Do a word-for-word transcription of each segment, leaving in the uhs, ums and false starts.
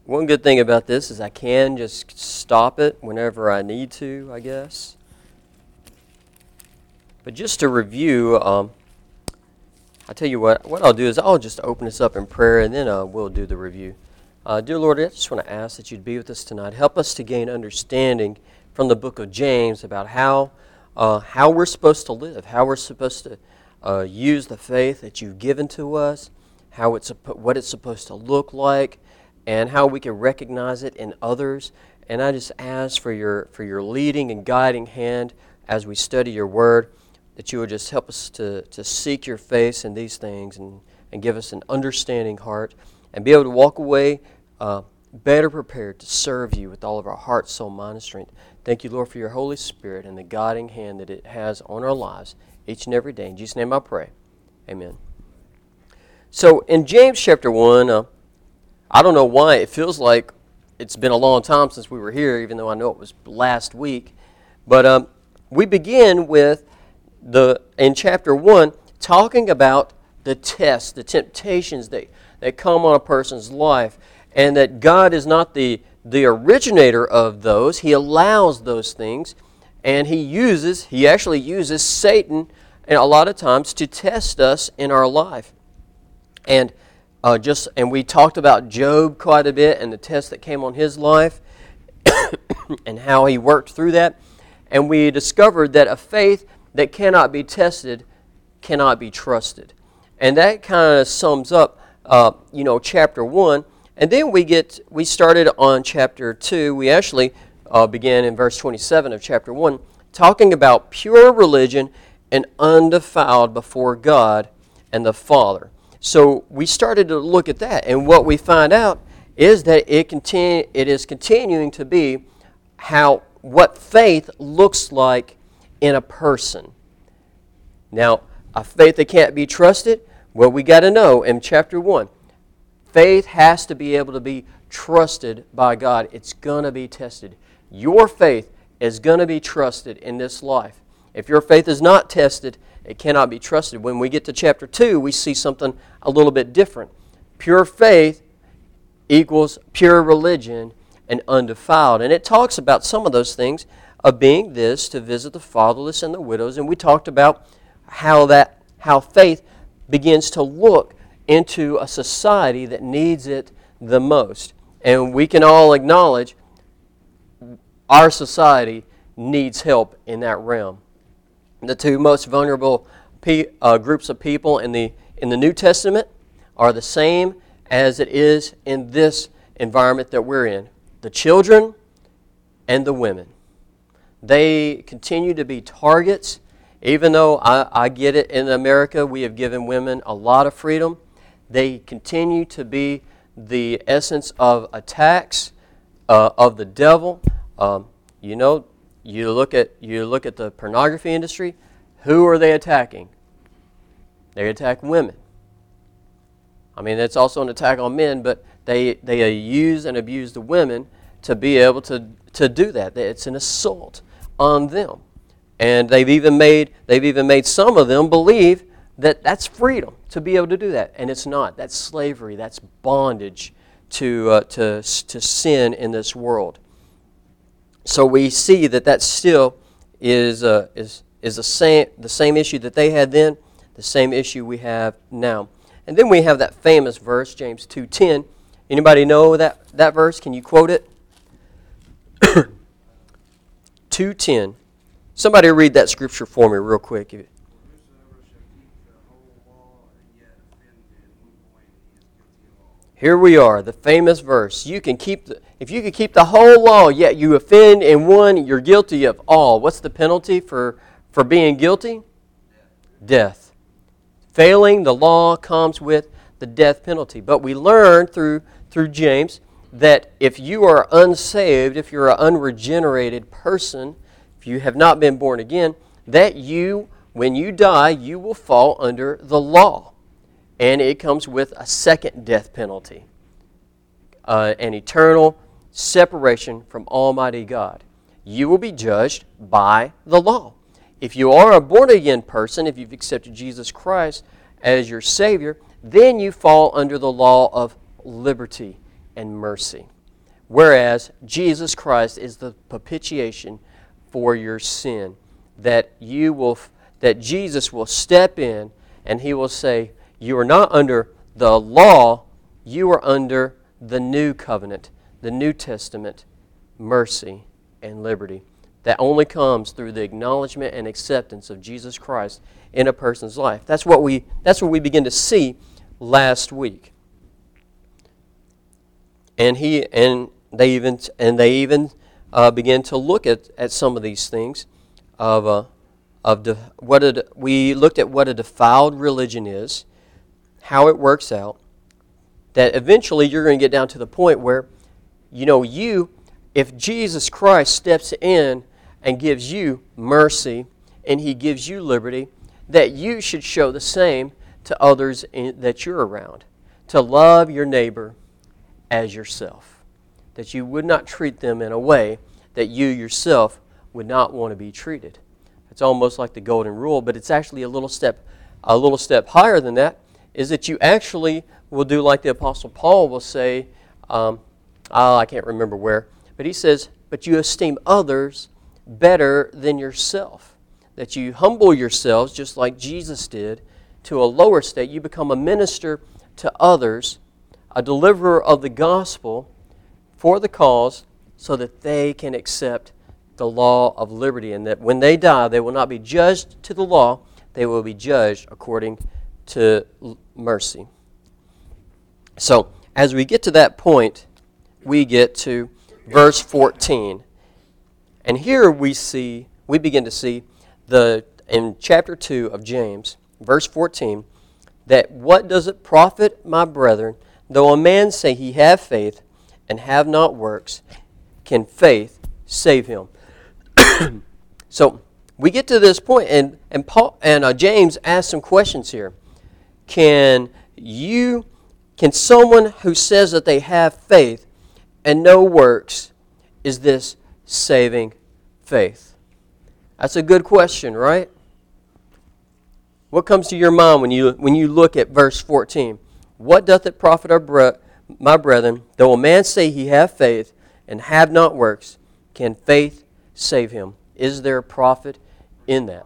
One good thing about this is I can just stop it whenever I need to, I guess. But just to review, um, I'll tell you what, what I'll do is I'll just open this up in prayer and then uh, we'll do the review. Uh, dear Lord, I just want to ask that you'd be with us tonight. Help us to gain understanding from the book of James about how uh, how we're supposed to live, how we're supposed to uh, use the faith that you've given to us, how it's what it's supposed to look like, and how we can recognize it in others. And I just ask for your for your leading and guiding hand as we study your word, that you would just help us to, to seek your face in these things and, and give us an understanding heart and be able to walk away uh, better prepared to serve you with all of our heart, soul, mind, and strength. Thank you, Lord, for your Holy Spirit and the guiding hand that it has on our lives each and every day. In Jesus' name I pray. Amen. So in James chapter one, uh, I don't know why it feels like it's been a long time since we were here, even though I know it was last week. But um, we begin with the in chapter one talking about the tests, the temptations that, that come on a person's life, and that God is not the, the originator of those. He allows those things, and He uses, He actually uses Satan and a lot of times to test us in our life. And Uh, just and we talked about Job quite a bit and the test that came on his life and how he worked through that. And we discovered that a faith that cannot be tested cannot be trusted. And that kind of sums up, uh, you know, chapter one. And then we get we started on chapter two. We actually uh, began in verse twenty-seven of chapter one, talking about pure religion and undefiled before God and the Father. So we started to look at that, and what we find out is that it continue, it is continuing to be how what faith looks like in a person. Now, a faith that can't be trusted, well, we got to know in chapter one, faith has to be able to be trusted by God. It's going to be tested. Your faith is going to be trusted in this life. If your faith is not tested, it cannot be trusted. When we get to chapter two, we see something a little bit different. Pure faith equals pure religion and undefiled. And it talks about some of those things of being this, to visit the fatherless and the widows. And we talked about how that how faith begins to look into a society that needs it the most. And we can all acknowledge our society needs help in that realm. The two most vulnerable pe- uh, groups of people in the in the New Testament are the same as it is in this environment that we're in. The children and the women. They continue to be targets. Even though I, I get it, in America we have given women a lot of freedom, they continue to be the essence of attacks uh, of the devil. Um, you know, You look at you look at the pornography industry. Who are they attacking? They attack women. I mean, that's also an attack on men, but they they use and abuse the women to be able to, to do that. It's an assault on them, and they've even made they've even made some of them believe that that's freedom to be able to do that, and it's not. That's slavery. That's bondage to uh, to to sin in this world. So we see that that still is uh, is is the same the same issue that they had then, the same issue we have now. And then we have that famous verse, James two ten. Anybody know that that verse? Can you quote it? two ten. Somebody read that scripture for me real quick. Here we are, the famous verse. You can keep the, if you can keep the whole law, yet you offend in one, you're guilty of all. What's the penalty for, for being guilty? Death. Failing the law comes with the death penalty. But we learn through through James that if you are unsaved, if you're an unregenerated person, if you have not been born again, that you, when you die, you will fall under the law. And it comes with a second death penalty, uh, an eternal separation from Almighty God. You will be judged by the law. If you are a born-again person, if you've accepted Jesus Christ as your Savior, then you fall under the law of liberty and mercy. whereas Jesus Christ is the propitiation for your sin. That you will, that Jesus will step in and He will say, you are not under the law, you are under the new covenant, the New Testament, mercy and liberty. That only comes through the acknowledgement and acceptance of Jesus Christ in a person's life. That's what we that's what we begin to see last week. And he and they even and they even uh, begin to look at, at some of these things of uh, of de, what a, we looked at what a defiled religion is, how it works out. That eventually you're going to get down to the point where, you know, you, if Jesus Christ steps in and gives you mercy and He gives you liberty, that you should show the same to others in, that you're around. To love your neighbor as yourself. That you would not treat them in a way that you yourself would not want to be treated. It's almost like the golden rule, but it's actually a little step a little step higher than that, is that you actually will do like the Apostle Paul will say, um, oh, I can't remember where, but he says, but you esteem others better than yourself. That you humble yourselves just like Jesus did to a lower state. You become a minister to others, a deliverer of the gospel for the cause so that they can accept the law of liberty, and that when they die, they will not be judged to the law, they will be judged according to mercy. So, as we get to that point, we get to verse fourteen. And here we see, we begin to see the in chapter two of James, verse fourteen, that what does it profit, my brethren, though a man say he have faith and have not works, can faith save him? So we get to this point, and and Paul and uh, James asks some questions here. Can you, can someone who says that they have faith and no works, is this saving faith? That's a good question, right? What comes to your mind when you when you look at verse fourteen? What doth it profit our bre- my brethren, though a man say he have faith and have not works, can faith save him? Is there a profit in that?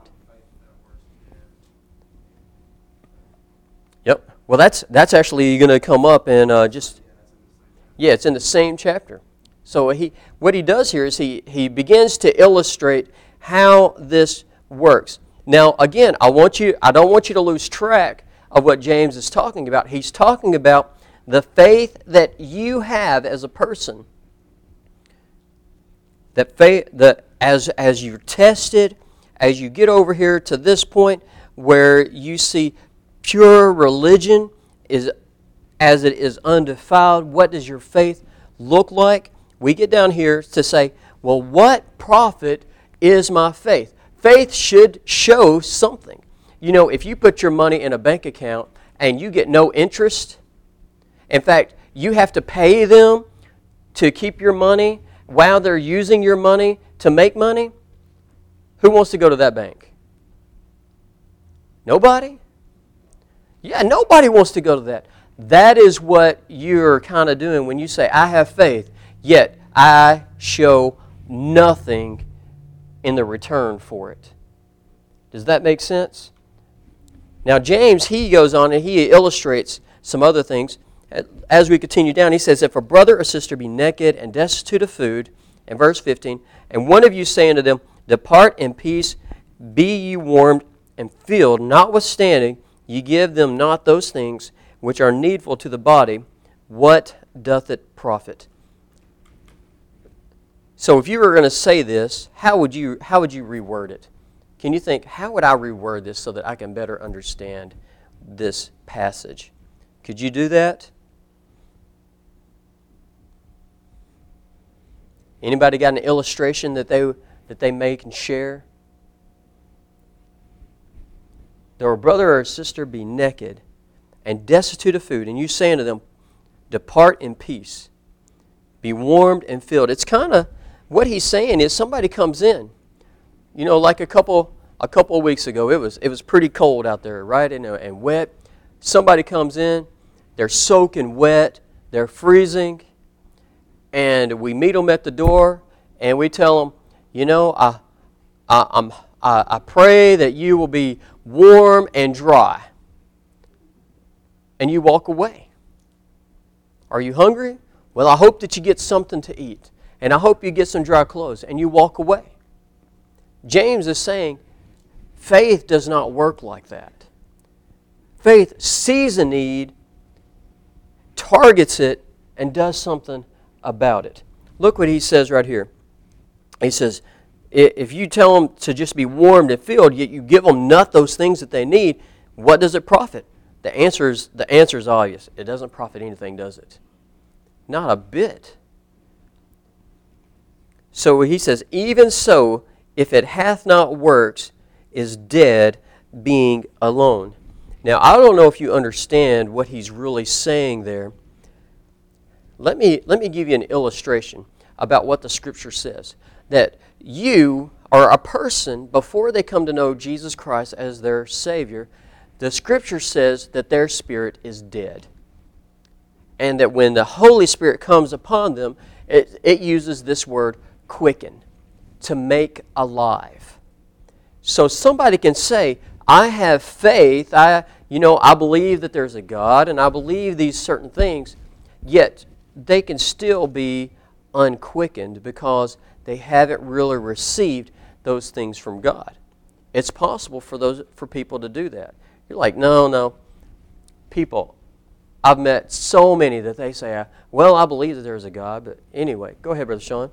Yep. Well, that's that's actually going to come up in uh, just yeah, it's in the same chapter. So he what he does here is he he begins to illustrate how this works. Now, again, I want you I don't want you to lose track of what James is talking about. He's talking about the faith that you have as a person. That faith that as as you're tested, as you get over here to this point where you see pure religion is as it is undefiled, what does your faith look like? We get down here to say, well, what profit is my faith? Faith should show something. You know, if you put your money in a bank account and you get no interest, in fact, you have to pay them to keep your money while they're using your money to make money, who wants to go to that bank? Nobody? Yeah, nobody wants to go to that. That is what you're kind of doing when you say, I have faith, yet I show nothing in the return for it. Does that make sense? Now, James, he goes on and he illustrates some other things. As we continue down, he says, if a brother or sister be naked and destitute of food, in verse fifteen, and one of you say unto them, depart in peace, be ye warmed and filled, notwithstanding ye give them not those things which are needful to the body, what doth it profit? So if you were going to say this, how would you how would you reword it? Can you think, how would I reword this so that I can better understand this passage? Could you do that? Anybody got an illustration that they that they make and share? Though a brother or a sister be naked and destitute of food, and you say unto them, depart in peace, be warmed and filled. It's kind of, what he's saying is somebody comes in. You know, like a couple a couple of weeks ago, it was it was pretty cold out there, right, and, and wet. Somebody comes in, they're soaking wet, they're freezing, and we meet them at the door, and we tell them, you know, I, I, I'm, I, I pray that you will be warm and dry. And you walk away. Are you hungry? Well, I hope that you get something to eat. And I hope you get some dry clothes. And you walk away. James is saying, faith does not work like that. Faith sees a need, targets it, and does something about it. Look what he says right here. He says, if you tell them to just be warmed and filled, yet you give them not those things that they need, what does it profit? The answer is, the answer is obvious. It doesn't profit anything, does it? Not a bit. So he says, even so, if it hath not works, is dead, being alone. Now, I don't know if you understand what he's really saying there. Let me, let me give you an illustration about what the Scripture says. That you or a person, before they come to know Jesus Christ as their Savior, the Scripture says that their spirit is dead. And that when the Holy Spirit comes upon them, it, it uses this word, quicken, to make alive. So somebody can say, I have faith, I, you know, I believe that there's a God, and I believe these certain things, yet they can still be unquickened because they haven't really received those things from God. It's possible for those for people to do that. You're like, no, no. People, I've met so many that they say, well, I believe that there's a God, but anyway, go ahead, Brother Sean.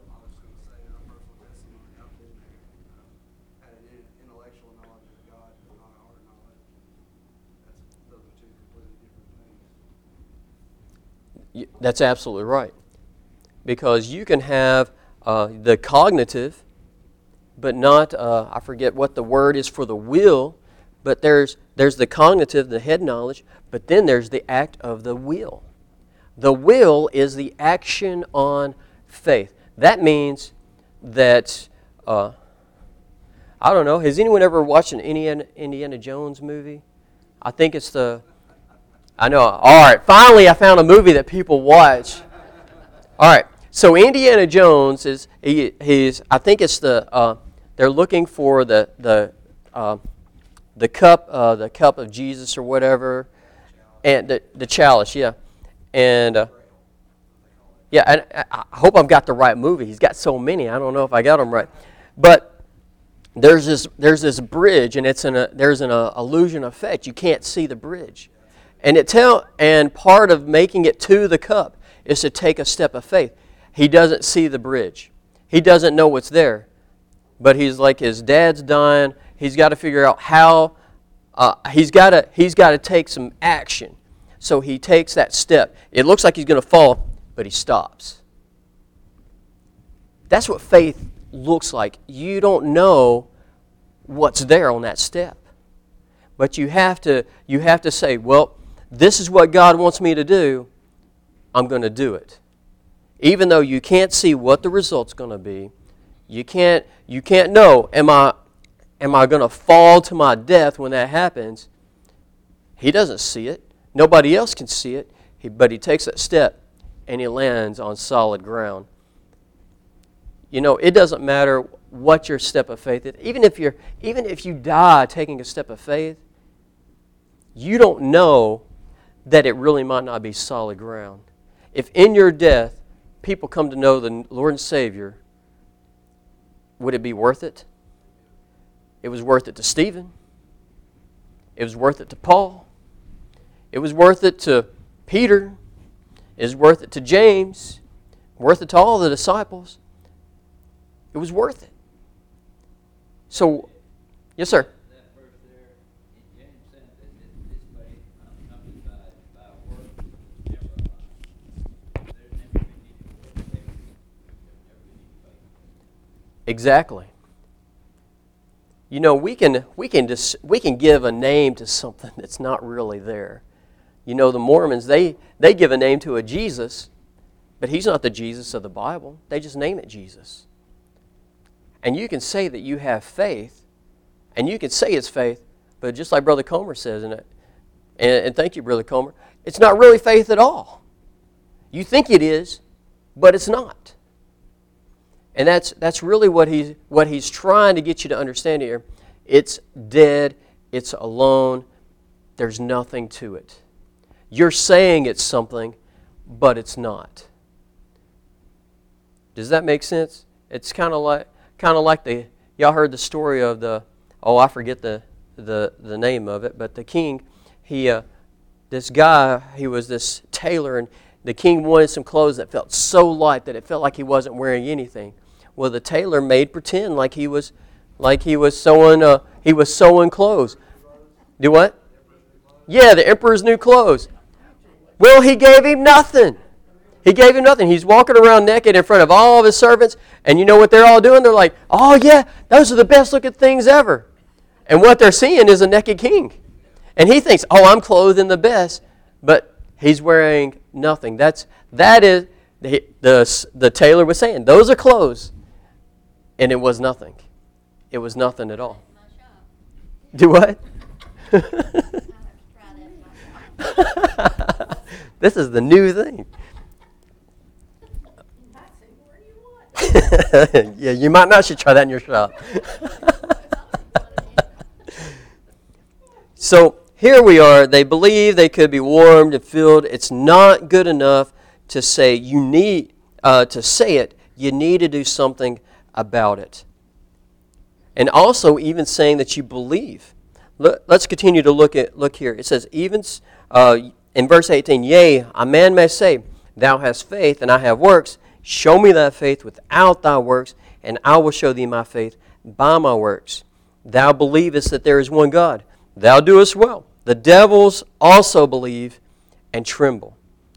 That's absolutely right. Because you can have uh, the cognitive, but not, uh, I forget what the word is for the will, but there's there's the cognitive, the head knowledge, but then there's the act of the will. The will is the action on faith. That means that, uh, I don't know, has anyone ever watched an Indiana, Indiana Jones movie? I think it's the... I know. All right. Finally, I found a movie that people watch. All right. So Indiana Jones is he, he's. I think it's the. Uh, they're looking for the the uh, the cup uh, the cup of Jesus or whatever, and the the chalice. Yeah, and uh, yeah. And I hope I've got the right movie. He's got so many. I don't know if I got them right, but there's this there's this bridge, and it's an a, there's an uh, illusion effect. You can't see the bridge. And it tell and part of making it to the cup is to take a step of faith. He doesn't see the bridge. He doesn't know what's there. But he's like his dad's dying. He's got to figure out how uh, he's got to he's got to take some action. So he takes that step. It looks like he's going to fall, but he stops. That's what faith looks like. You don't know what's there on that step. But you have to you have to say, well, this is what God wants me to do. I'm going to do it. Even though you can't see what the result's going to be, you can't you can't know, am I am I going to fall to my death when that happens? He doesn't see it. Nobody else can see it. He, but he takes that step and he lands on solid ground. You know, it doesn't matter what your step of faith is. Even if you're even if you die taking a step of faith, you don't know that it really might not be solid ground. If in your death, people come to know the Lord and Savior, would it be worth it? It was worth it to Stephen. It was worth it to Paul. It was worth it to Peter. It was worth it to James. Worth it to all the disciples. It was worth it. So, yes, sir. Exactly. You know, we can we can just we can give a name to something that's not really there. You know, the Mormons, they they give a name to a Jesus, but he's not the Jesus of the Bible. They just name it Jesus. And you can say that you have faith, and you can say it's faith, but just like Brother Comer says in it, and, and thank you, Brother Comer, it's not really faith at all. You think it is, but it's not. And that's that's really what he's what he's trying to get you to understand here. It's dead, it's alone, there's nothing to it. You're saying it's something, but it's not. Does that make sense? It's kind of like kind of like the y'all heard the story of the oh I forget the the the name of it, but the king, he uh, this guy, he was this tailor, and the king wanted some clothes that felt so light that it felt like he wasn't wearing anything. Well, the tailor made pretend like he was like he was sewing uh, he was sewing clothes. Do what? Yeah, the emperor's new clothes. Well, he gave him nothing. He gave him nothing. He's walking around naked in front of all of his servants, and you know what they're all doing? They're like, oh yeah, those are the best looking things ever. And what they're seeing is a naked king. And he thinks, oh, I'm clothed in the best, but he's wearing nothing. That's that is the the, the tailor was saying, those are clothes, and it was nothing. It was nothing at all. Do what? This is the new thing. Yeah, you might not should try that in your shop. So here we are. They believe they could be warmed and filled. It's not good enough to say you need uh, to say it. You need to do something about it. And also, even saying that you believe. Look, let's continue to look at look here. It says, even uh, in verse eighteen, yea, a man may say, thou hast faith, and I have works. Show me thy faith without thy works, and I will show thee my faith by my works. Thou believest that there is one God. Thou doest well. The devils also believe and tremble.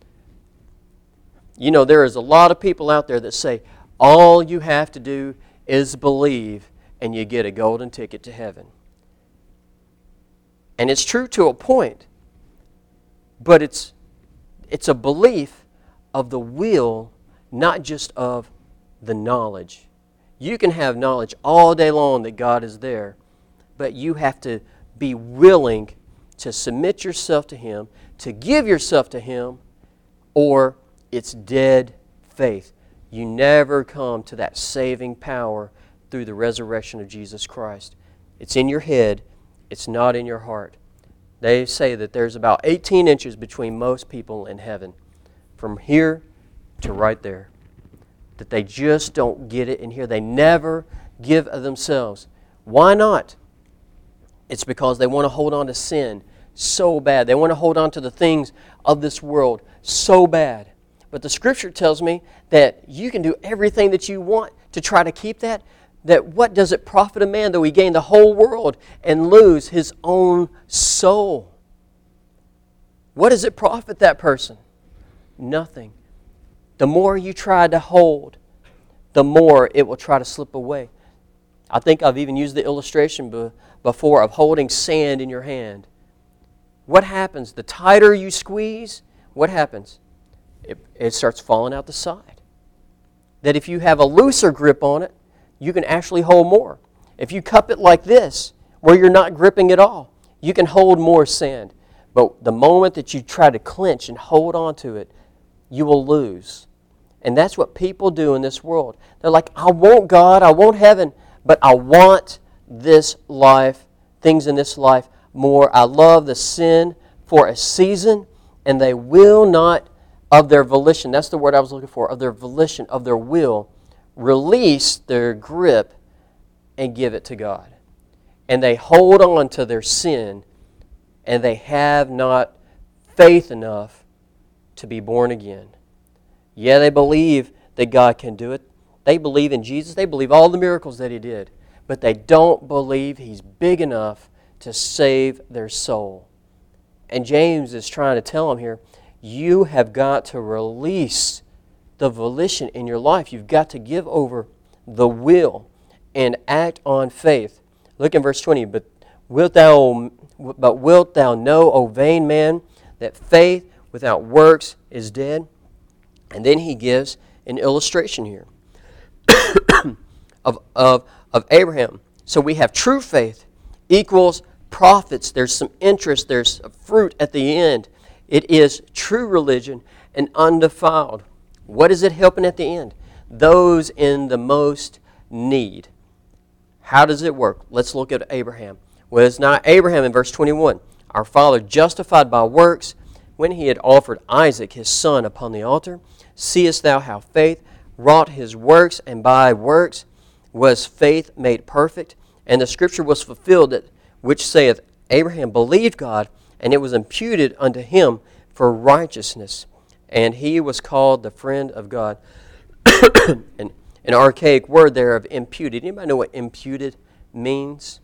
You know, there is a lot of people out there that say, all you have to do is believe, and you get a golden ticket to heaven. And it's true to a point, but it's it's a belief of the will, not just of the knowledge. You can have knowledge all day long that God is there, but you have to be willing to submit yourself to Him, to give yourself to Him, or it's dead faith. You never come to that saving power through the resurrection of Jesus Christ. It's in your head, it's not in your heart. They say that there's about eighteen inches between most people in heaven, from here to right there, that they just don't get it in here. They never give of themselves. Why not? It's because they want to hold on to sin so bad. They want to hold on to the things of this world so bad. But the Scripture tells me that you can do everything that you want to try to keep that. That what does it profit a man though he gain the whole world and lose his own soul? What does it profit that person? Nothing. The more you try to hold, the more it will try to slip away. I think I've even used the illustration be- before of holding sand in your hand. What happens? The tighter you squeeze, what happens? It, it starts falling out the side. That if you have a looser grip on it, you can actually hold more. If you cup it like this, where you're not gripping at all, you can hold more sand. But the moment that you try to clench and hold on to it, you will lose. And that's what people do in this world. They're like, I want God, I want heaven, but I want this life, things in this life more. I love the sin for a season, and they will not, of their volition, that's the word I was looking for, of their volition, of their will, release their grip and give it to God. And they hold on to their sin, and they have not faith enough to be born again. Yeah, they believe that God can do it. They believe in Jesus. They believe all the miracles that He did. But they don't believe He's big enough to save their soul. And James is trying to tell them here, you have got to release the volition in your life. You've got to give over the will and act on faith. Look in verse twenty. But wilt thou, but wilt thou know, O vain man, that faith without works is dead? And then he gives an illustration here of, of, of Abraham. So we have true faith equals profits. There's some interest. There's a fruit at the end. It is true religion and undefiled. What is it helping at the end? Those in the most need. How does it work? Let's look at Abraham. Well, it's not Abraham in verse twenty-one. Our father justified by works when he had offered Isaac his son upon the altar. Seest thou how faith wrought his works, and by works was faith made perfect? And the scripture was fulfilled, that which saith, Abraham believed God, and it was imputed unto him for righteousness. And he was called the friend of God. an, an archaic word there of imputed. Anybody know what imputed means?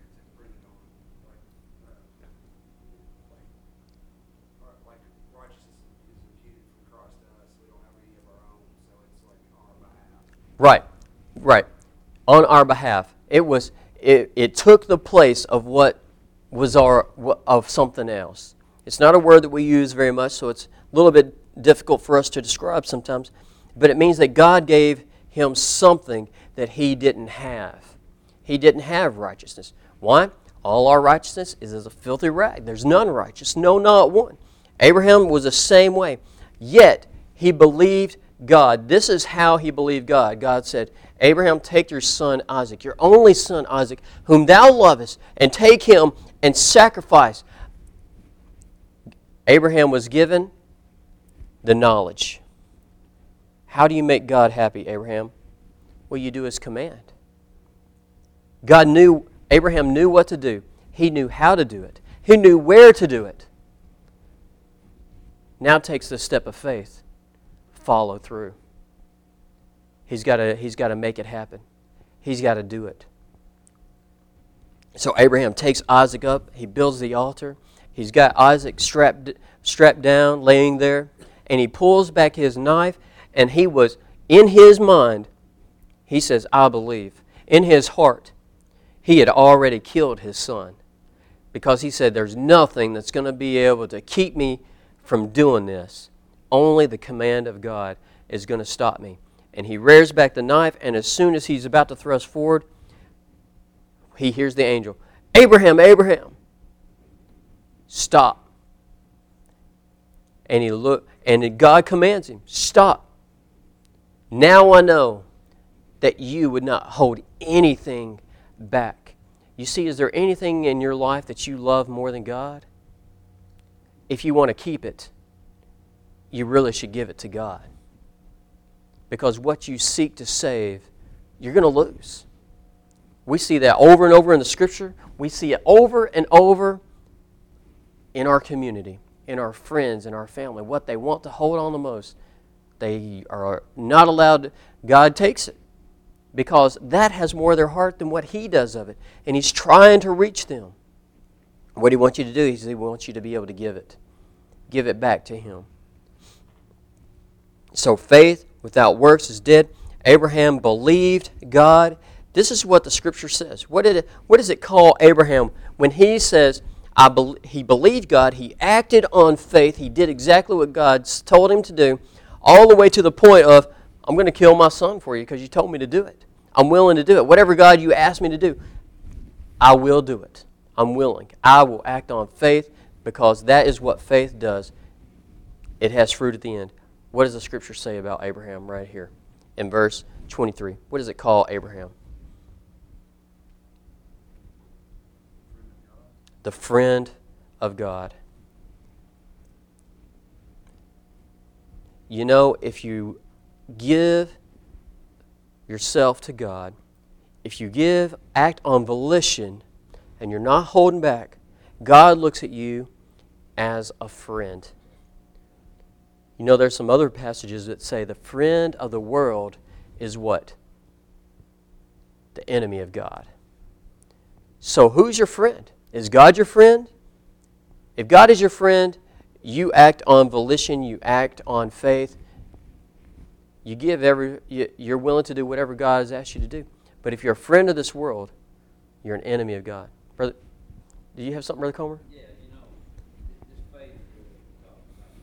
Right, right. On our behalf. It was. It, it took the place of what was our of something else. It's not a word that we use very much, so it's a little bit difficult for us to describe sometimes. But it means that God gave him something that he didn't have. He didn't have righteousness. Why? All our righteousness is as a filthy rag. There's none righteous, no, not one. Abraham was the same way. Yet he believed God. This is how he believed God. God said, Abraham, take your son Isaac, your only son Isaac, whom thou lovest, and take him and sacrifice. Abraham was given the knowledge. How do you make God happy, Abraham? Well, you do his command. God knew, Abraham knew what to do. He knew how to do it. He knew where to do it. Now takes the step of faith. Follow through. He's got to he's got to make it happen. He's got to do it. So Abraham takes Isaac up. He builds the altar. He's got Isaac strapped strapped down, laying there, and he pulls back his knife, and he was in his mind. He says, "I believe." In his heart, he had already killed his son, because he said, "There's nothing that's going to be able to keep me from doing this. Only the command of God is going to stop me." And he rears back the knife, and as soon as he's about to thrust forward, he hears the angel, "Abraham, Abraham, stop." And he look, and God commands him, "Stop. Now I know that you would not hold anything back." You see, is there anything in your life that you love more than God? If you want to keep it, you really should give it to God. Because what you seek to save, you're going to lose. We see that over and over in the Scripture. We see it over and over in our community, in our friends, in our family. What they want to hold on the most, they are not allowed to. God takes it, because that has more of their heart than what He does of it. And He's trying to reach them. What He wants you to do is He wants you to be able to give it. Give it back to Him. So faith without works is dead. Abraham believed God. This is what the Scripture says. What did it, what does it call Abraham when he says, I be, he believed God, he acted on faith, he did exactly what God told him to do, all the way to the point of, I'm going to kill my son for you because you told me to do it. I'm willing to do it. Whatever, God, you asked me to do, I will do it. I'm willing. I will act on faith, because that is what faith does. It has fruit at the end. What does the Scripture say about Abraham right here in verse twenty-three? What does it call Abraham? The friend of God. You know, if you give yourself to God, if you give, act on volition, and you're not holding back, God looks at you as a friend. You know, there's some other passages that say the friend of the world is what? The enemy of God. So who's your friend? Is God your friend? If God is your friend, you act on volition, you act on faith. You give every, you're willing to do whatever God has asked you to do. But if you're a friend of this world, you're an enemy of God. Brother, do you have something, Brother Comer? Yeah, you know, this faith that we talk about,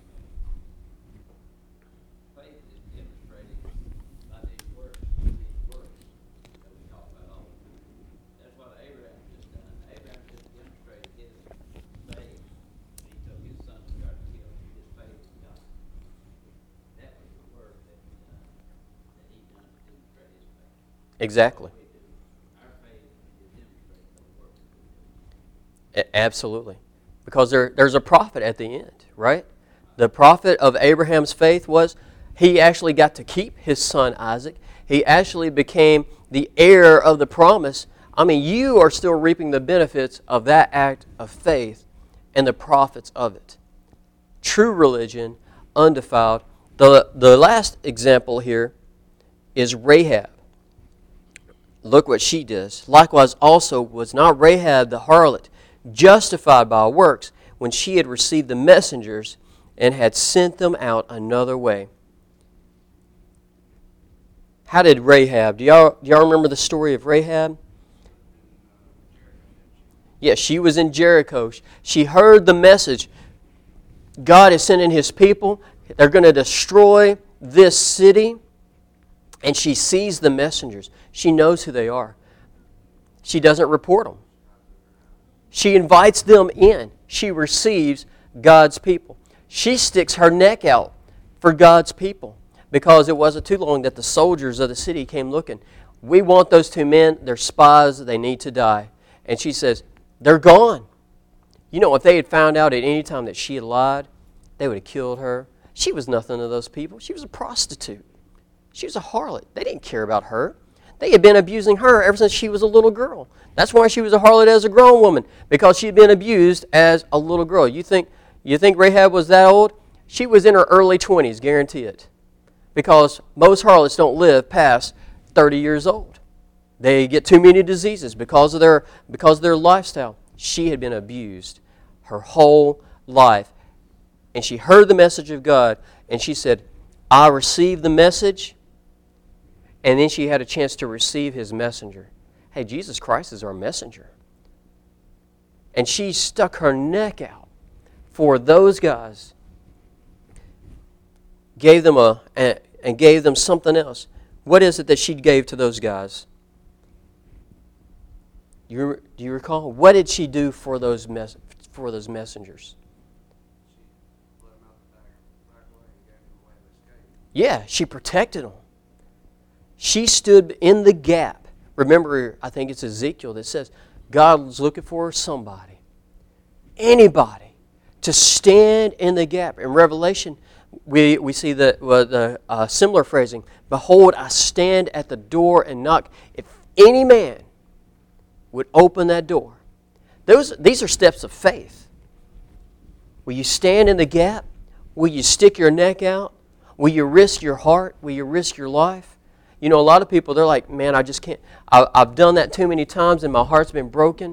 faith is demonstrated by these works, these works that we talk about all the time. That's what Abraham just done. Abraham just demonstrated his faith. He took his son to start to kill his faith in God. That was the work that Exactly. Our faith is demonstrated by the works we do. A- absolutely. Because there, there's a prophet at the end, right? The prophet of Abraham's faith was he actually got to keep his son Isaac. He actually became the heir of the promise. I mean, you are still reaping the benefits of that act of faith and the profits of it. True religion, undefiled. The, the last example here is Rahab. Look what she does. Likewise also was not Rahab the harlot justified by works when she had received the messengers and had sent them out another way. How did Rahab, do y'all, do y'all remember the story of Rahab? Yes, yeah, she was in Jericho. She heard the message. God is sending His people. They're going to destroy this city. And she sees the messengers. She knows who they are. She doesn't report them. She invites them in. She receives God's people. She sticks her neck out for God's people because it wasn't too long that the soldiers of the city came looking. We want those two men. They're spies. They need to die. And she says, they're gone. You know, if they had found out at any time that she had lied, they would have killed her. She was nothing to those people. She was a prostitute. She was a harlot. They didn't care about her. They had been abusing her ever since she was a little girl. That's why she was a harlot as a grown woman, because she had been abused as a little girl. You think, you think Rahab was that old? She was in her early twenties, guarantee it. Because most harlots don't live past thirty years old. They get too many diseases because of their, because of their lifestyle. She had been abused her whole life. And she heard the message of God, and she said, I received the message. And then she had a chance to receive His messenger. Hey, Jesus Christ is our messenger. And she stuck her neck out for those guys, gave them a, and gave them something else. What is it that she gave to those guys? You, do you recall? What did she do for those mes- for those messengers? Yeah, she protected them. She stood in the gap. Remember, I think it's Ezekiel that says, God's looking for somebody, anybody, to stand in the gap. In Revelation, we, we see the, uh, the uh, similar phrasing, behold, I stand at the door and knock. If any man would open that door. Those, these are steps of faith. Will you stand in the gap? Will you stick your neck out? Will you risk your heart? Will you risk your life? You know, a lot of people, they're like, man, I just can't. I, I've done that too many times and my heart's been broken.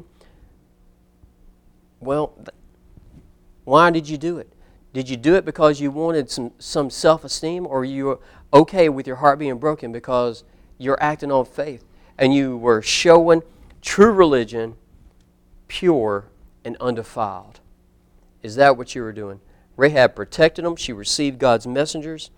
Well, why did you do it? Did you do it because you wanted some, some self-esteem, or you were okay with your heart being broken because you're acting on faith and you were showing true religion, pure and undefiled? Is that what you were doing? Rahab protected them. She received God's messengers.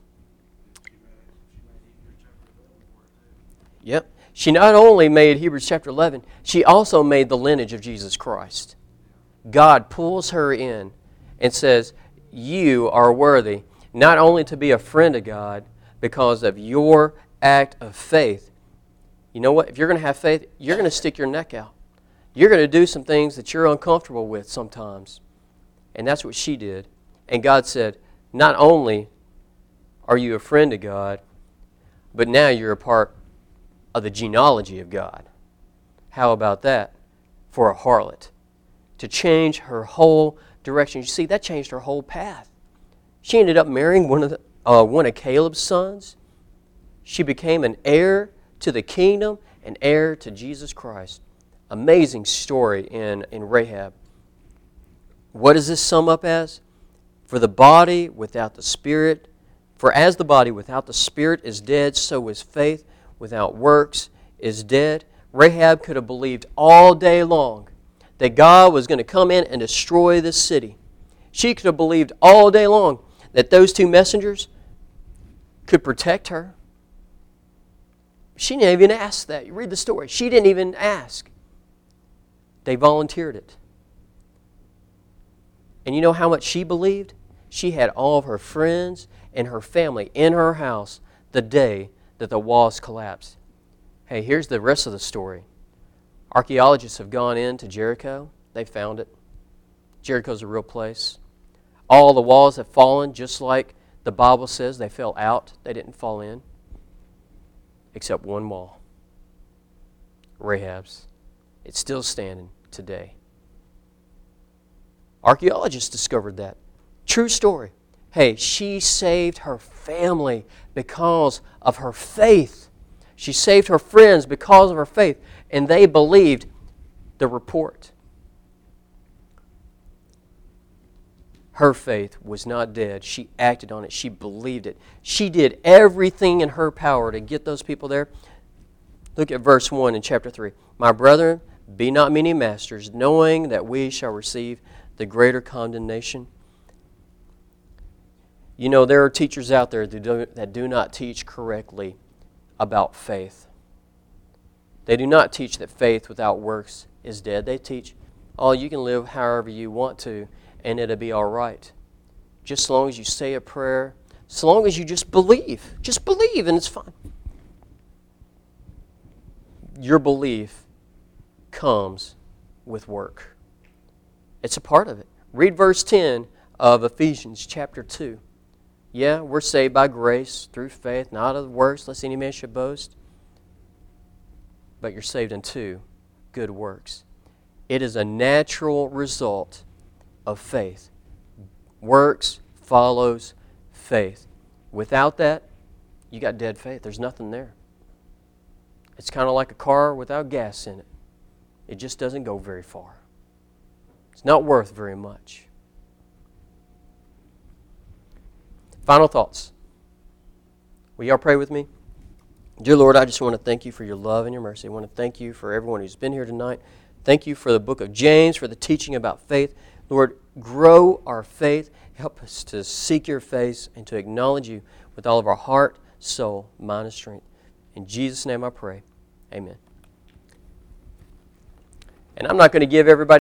Yep. She not only made Hebrews chapter eleven, she also made the lineage of Jesus Christ. God pulls her in and says, you are worthy not only to be a friend of God because of your act of faith. You know what? If you're going to have faith, you're going to stick your neck out. You're going to do some things that you're uncomfortable with sometimes. And that's what she did. And God said, not only are you a friend of God, but now you're a part of the genealogy of God. How about that for a harlot? To change her whole direction. You see, that changed her whole path. She ended up marrying one of, the, uh, one of Caleb's sons. She became an heir to the kingdom, an heir to Jesus Christ. Amazing story in, in Rahab. What does this sum up as? For the body without the Spirit, for as the body without the Spirit is dead, so is faith without works is dead. Rahab could have believed all day long that God was going to come in and destroy this city. She could have believed all day long that those two messengers could protect her. She didn't even ask that. You read the story. She didn't even ask. They volunteered it. And you know how much she believed? She had all of her friends and her family in her house the day that the walls collapsed. Hey, here's the rest of the story. Archaeologists have gone into Jericho. They found it. Jericho's a real place. All the walls have fallen, just like the Bible says. They fell out. They didn't fall in. Except one wall. Rahab's. It's still standing today. Archaeologists discovered that. True story. Hey, she saved her family because of her faith. She saved her friends because of her faith. And they believed the report. Her faith was not dead. She acted on it. She believed it. She did everything in her power to get those people there. Look at verse one in chapter three. My brethren, be not many masters, knowing that we shall receive the greater condemnation. You know, there are teachers out there that do, that do not teach correctly about faith. They do not teach that faith without works is dead. They teach, oh, you can live however you want to, and it'll be all right. Just as long as you say a prayer, as long as you just believe. Just believe, and it's fine. Your belief comes with work. It's a part of it. Read verse ten of Ephesians chapter two. Yeah, we're saved by grace through faith, not of works, lest any man should boast. But you're saved unto good works. It is a natural result of faith. Works follows faith. Without that, you got dead faith. There's nothing there. It's kind of like a car without gas in it. It just doesn't go very far. It's not worth very much. Final thoughts. Will y'all pray with me? Dear Lord, I just want to thank you for your love and your mercy. I want to thank you for everyone who's been here tonight. Thank you for the book of James, for the teaching about faith. Lord, grow our faith. Help us to seek your face and to acknowledge you with all of our heart, soul, mind, and strength. In Jesus' name I pray. Amen. And I'm not going to give everybody